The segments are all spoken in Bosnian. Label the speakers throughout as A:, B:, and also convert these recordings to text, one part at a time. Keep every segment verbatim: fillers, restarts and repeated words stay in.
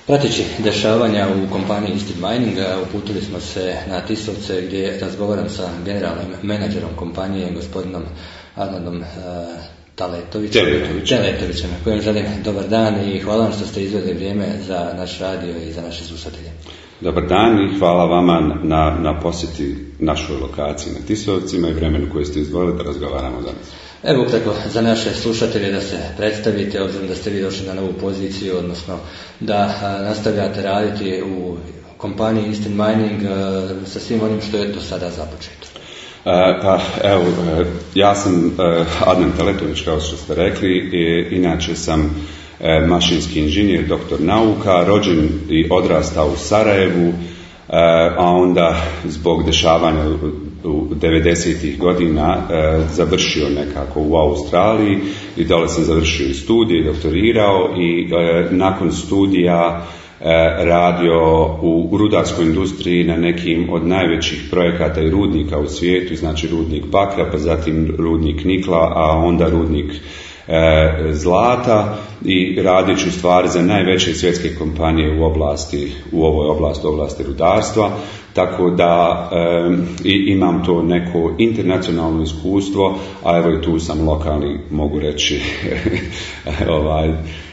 A: Prateći dešavanja u kompaniji Instant Mining, uputili smo se na Tisovce gdje razgovaram sa generalnim menadžerom kompanije, gospodinom Adnandom uh, Taletovićem, Taletovićem, kojem želim dobar dan i hvala vam što ste izveli vrijeme za naš radio i za naše slušatelje.
B: Dobar dan i hvala vama na, na posjeti našoj lokaciji na Tisovcima i vremenu koje ste izdvojili da razgovaramo danas.
A: Evo ukratko za naše slušatelje da se predstavite, obzirom da ste vi došli na novu poziciju, odnosno da a, nastavljate raditi u kompaniji Instant Mining a, sa svim onim što je do sada započeto.
B: E, pa evo, ja sam e, Adnan Taletović, kao što ste rekli, i, inače sam e, mašinski inženjer, doktor nauka, rođen i odrastao u Sarajevu, a onda zbog dešavanja u devedesetih godina e, završio nekako u Australiji i dole sam završio i studije, doktorirao i e, nakon studija e, radio u rudarskoj industriji na nekim od najvećih projekata i rudnika u svijetu, znači rudnik bakra, pa zatim rudnik nikla, a onda rudnik zlata i radeći u stvari za najveće svjetske kompanije u oblasti, u ovoj oblasti, oblasti rudarstva, tako da e, imam to neko internacionalno iskustvo, a evo i tu sam lokalni, mogu reći, ovaj,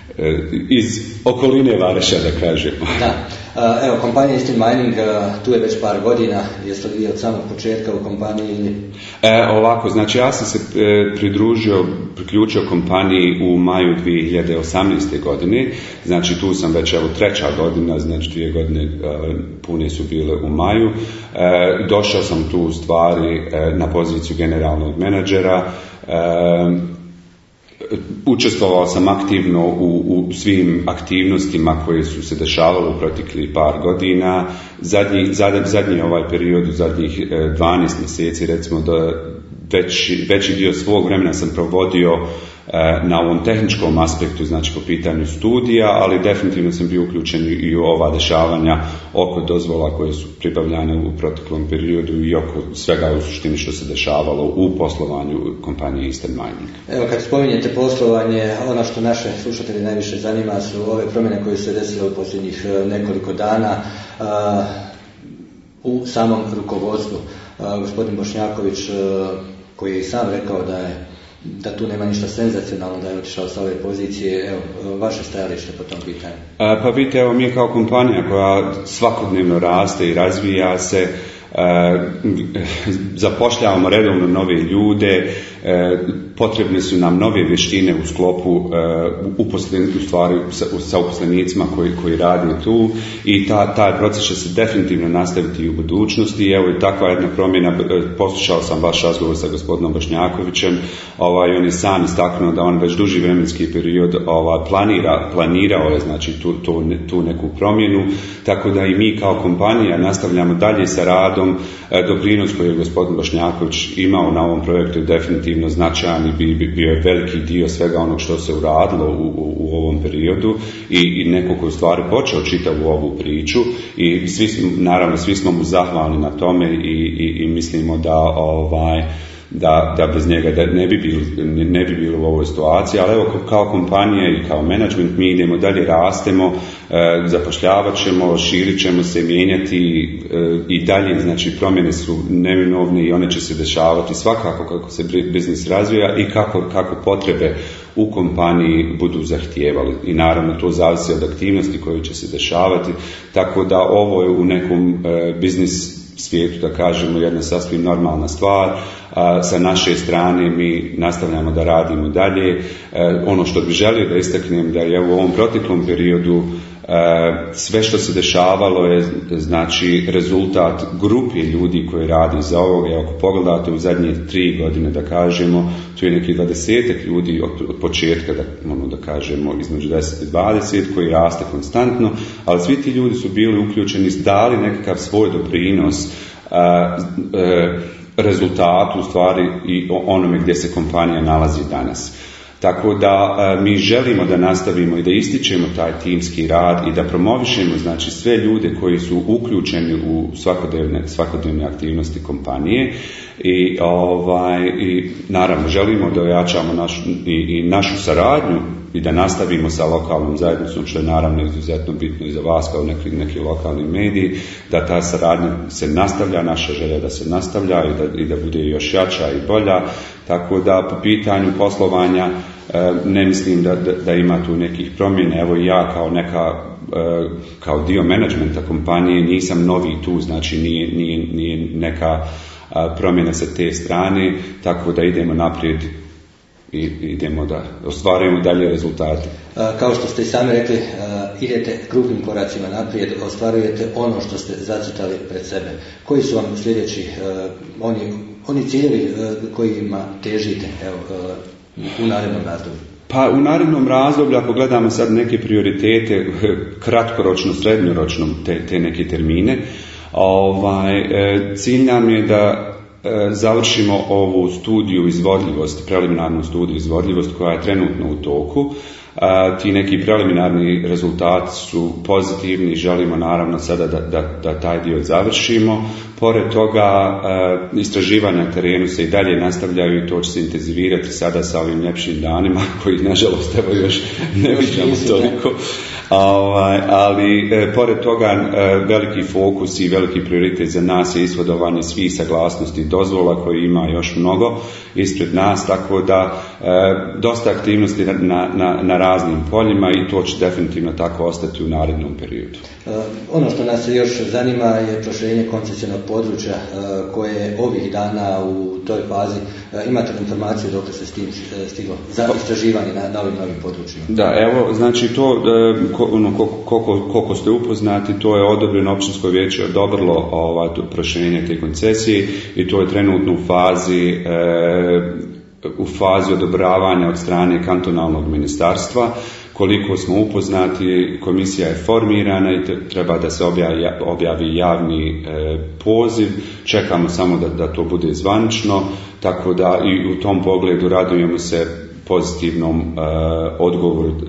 B: iz okoline Vareša, da kažemo.
A: Da. Evo, kompanija Instant Mining, tu je već par godina, jeste li vi od samog početka u kompaniji?
B: E, ovako, znači ja sam se e, pridružio, priključio kompaniji u maju dvije hiljade osamnaeste. godine, znači tu sam već evo treća godina, znači dvije godine e, pune su bile u maju. E, došao sam tu u stvari e, na poziciju generalnog menadžera. E, Učestvovao sam aktivno u, u svim aktivnostima koje su se dešavale u proteklih par godina. Zadnji, zadnji, zadnji ovaj period, u zadnjih dvanaest mjeseci, recimo da veći, veći dio svog vremena sam provodio na ovom tehničkom aspektu, znači po pitanju studija, ali definitivno sam bio uključen i u ova dešavanja oko dozvola koje su pribavljane u proteklom periodu i oko svega u suštini što se dešavalo u poslovanju kompanije Instant Mining.
A: Evo, kad spominjete poslovanje, ono što naše slušatelje najviše zanima su ove promjene koje su se desile u posljednjih nekoliko dana a, u samom rukovodstvu. A, gospodin Bošnjaković, a, koji je i sam rekao da je da tu nema ništa senzacionalno, da je otišao sa ove pozicije. Evo, vaše stajalište po tom pitanju.
B: E, pa vidite, evo mi kao kompanija koja svakodnevno raste i razvija se, e, zapošljavamo redovno nove ljude, e, potrebne su nam nove vještine u sklopu e, uposlen, u stvari sa, sa uposlenicima koji, koji rade tu i ta, taj proces će se definitivno nastaviti i u budućnosti. Evo i takva jedna promjena, poslušao sam vaš razgovor sa gospodinom Bošnjakovićem, ovaj, on je sam istaknuo da on već duži vremenski period ovaj, planira, planirao je znači tu, tu, tu neku promjenu, tako da i mi kao kompanija nastavljamo dalje sa radom. E, doprinos koji je gospodin Bošnjaković imao na ovom projektu je definitivno značajan i bi, bi, bio je veliki dio svega onog što se uradilo u, u, u ovom periodu i, i neko koji u stvari počeo čitavu ovu priču i svi smo, naravno svi smo mu zahvalni na tome i, i, i mislimo da ovaj Da, da bez njega da ne bi bilo ne bi bilo u ovoj situaciji, ali evo kao kompanija i kao menadžment mi idemo dalje, rastemo, e, zapošljavat ćemo, širit ćemo se, mijenjati e, i dalje, znači promjene su neminovne i one će se dešavati svakako kako se biznis razvija i kako, kako potrebe u kompaniji budu zahtijevali i naravno to zavisi od aktivnosti koje će se dešavati, tako da ovo je u nekom e, biznis svijetu, da kažemo, jedna sasvim normalna stvar. A, sa naše strane mi nastavljamo da radimo dalje. E, ono što bih želio da istaknem da je u ovom proteklom periodu e, sve što se dešavalo je znači rezultat grupe ljudi koji radi za ovoga. I ako pogledate u zadnje tri godine, da kažemo, tu je neki dvadesetak ljudi od, od početka, da, ono, da kažemo, između deset i dvadeset koji raste konstantno, ali svi ti ljudi su bili uključeni, dali nekakav svoj doprinos a, a, rezultatu u stvari i onome gdje se kompanija nalazi danas. Tako da a, mi želimo da nastavimo i da ističemo taj timski rad i da promovišemo znači sve ljude koji su uključeni u svakodnevne, svakodnevne aktivnosti kompanije i, ovaj, i naravno želimo da ojačamo našu, i, i našu saradnju i da nastavimo sa lokalnom zajednicom, što je naravno izuzetno bitno i za vas kao neki, neki lokalni mediji, da ta saradnja se nastavlja, naša želja da se nastavlja i da, i da bude još jača i bolja. Tako da po pitanju poslovanja ne mislim da, da, da ima tu nekih promjena. Evo ja kao neka kao dio menadžmenta kompanije nisam novi tu, znači nije, nije, nije neka promjena sa te strane, tako da idemo naprijed i idemo da ostvarujemo dalje rezultate.
A: Kao što ste i sami rekli, idete krupnim koracima naprijed, ostvarujete ono što ste zacrtali pred sebe. Koji su vam sljedeći oni, oni ciljevi kojima težite evo, u narednom razdoblju?
B: Pa u narednom razdoblju, ako gledamo sad neke prioritete, kratkoročno, srednjoročno, te, te neke termine, ovaj, cilj nam je da završimo ovu studiju izvodljivosti, preliminarnu studiju izvodljivosti koja je trenutno u toku. Ti neki preliminarni rezultati su pozitivni, želimo naravno sada da, da, da taj dio završimo. Pored toga, istraživanja na terenu se i dalje nastavljaju i to će se intenzivirati sada sa ovim ljepšim danima, koji nažalost evo još ne viđamo toliko. Ali pored toga veliki fokus i veliki prioritet za nas je ishodovanje svih saglasnosti dozvola koji ima još mnogo ispred nas, tako da dosta aktivnosti na, na, na raznim poljima i to će definitivno tako ostati u narednom periodu.
A: Ono što nas još zanima je proširenje koncesijnog područja koje ovih dana u toj fazi. Imate informaciju dok se s tim stiglo za istraživanje na, na ovim novim područjima?
B: Da, evo, znači to ono, koliko, koliko ste upoznati, to je odobreno, općinsko vijeće odobrilo ovaj, proširenje te koncesije i to je trenutno u fazi e, u fazi odobravanja od strane kantonalnog ministarstva. Koliko smo upoznati, komisija je formirana i treba da se objavi, objavi javni e, poziv. Čekamo samo da, da to bude zvanično, tako da i u tom pogledu radujemo se pozitivnom e, odgovoru e,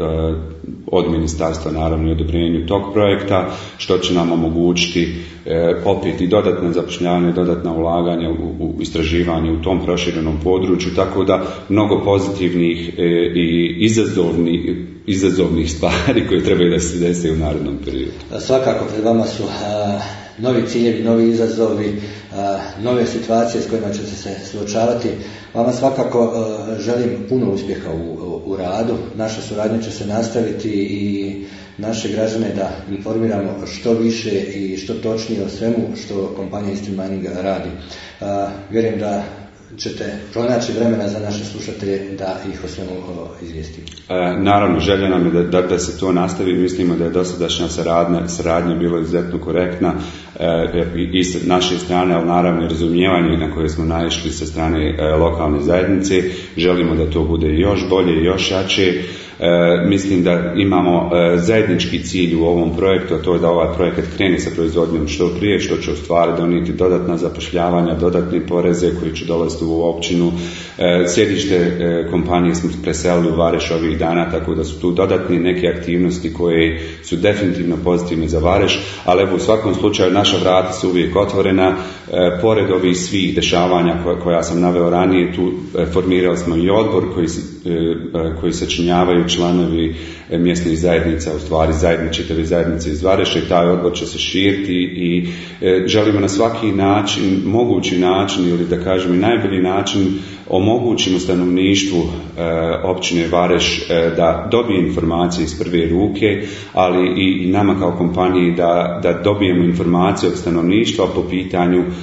B: od ministarstva, naravno i odobrenju tog projekta, što će nam omogućiti e, opet i dodatno zapošljavanje, dodatna ulaganja u, u istraživanje u tom proširenom području, tako da mnogo pozitivnih e, i izazovnih, izazovnih stvari koje trebaju da se desi u narednom periodu.
A: Svakako pred vama su a, novi ciljevi, novi izazovi, a, nove situacije s kojima ćete se suočavati. Vama svakako a, želim puno uspjeha u, u, u radu. Naša suradnja će se nastaviti i naše građane da informiramo što više i što točnije o svemu što kompanija Istri Mining radi. A, vjerujem da ćete pronaći vremena za naše slušatelje da ih o svemu izvijestimo.
B: E, naravno, želja nam je da, da, da se to nastavi. Mislimo da je dosadašnja saradnja, saradnja bila izuzetno korektna e, i s naše strane, ali naravno i razumijevanje na koje smo naišli sa strane e, lokalne zajednice. Želimo da to bude još bolje i još jače. E, mislim da imamo e, zajednički cilj u ovom projektu, a to je da ovaj projekat krene sa proizvodnjom što prije, što će u stvari donijeti dodatna zapošljavanja, dodatne poreze koji će dolaziti u općinu. E, sjedište e, kompanije smo preselili u Vareš ovih dana, tako da su tu dodatne neke aktivnosti koje su definitivno pozitivne za Vareš, ali evo u svakom slučaju naša vrata su uvijek otvorena. E, pored ovih svih dešavanja koja, koja sam naveo ranije, tu e, formirali smo i odbor koji, e, koji sačinjavaju članovi mjesnih zajednica, u stvari zajednice, čitave zajednice iz Vareša, i taj odbor će se širiti i e, želimo na svaki način, mogući način ili da kažem i najbolji način omogućimo stanovništvu e, općine Vareš e, da dobije informacije iz prve ruke, ali i, i nama kao kompaniji da, da dobijemo informacije od stanovništva po pitanju e,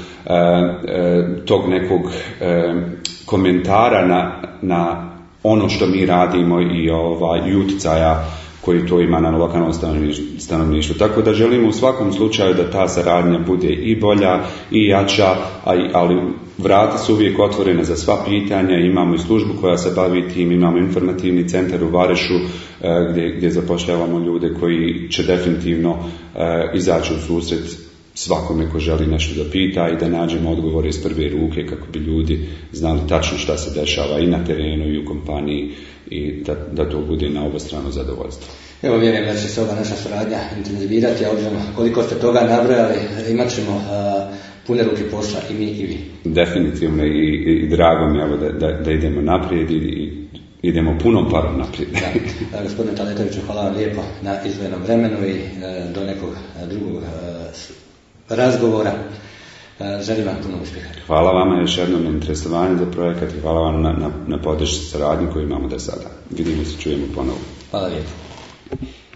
B: e, tog nekog e, komentara na, na ono što mi radimo i ovaj, utjecaja koji to ima na lokalnom stanovništvu. Tako da želimo u svakom slučaju da ta saradnja bude i bolja i jača, ali vrata su uvijek otvorene za sva pitanja. Imamo i službu koja se bavi tim, imamo informativni centar u Varešu gdje, gdje zapošljavamo ljude koji će definitivno izaći u susret svakome ko želi nešto da pita i da nađemo odgovore iz prve ruke kako bi ljudi znali tačno šta se dešava i na terenu i u kompaniji i da, da to bude na obostrano zadovoljstvo.
A: Evo, vjerujem da će se ova naša suradnja intenzivirati, a obzirom koliko ste toga nabrojali, imat ćemo uh, pune ruke posla i mi i vi.
B: Definitivno i, i, i drago mi je da, da, da idemo naprijed i, i idemo punom parom naprijed.
A: Da. Gospodine Taletoviću, hvala vam lijepo na izdvojenom vremenu i do nekog drugog razgovora. Želim vam puno uspjeha.
B: Hvala vama još jednom na interesovanju za projekat i hvala vam na, na, na podršci saradnji koju imamo do sada. Vidimo se, čujemo ponovo.
A: Hvala lijepo.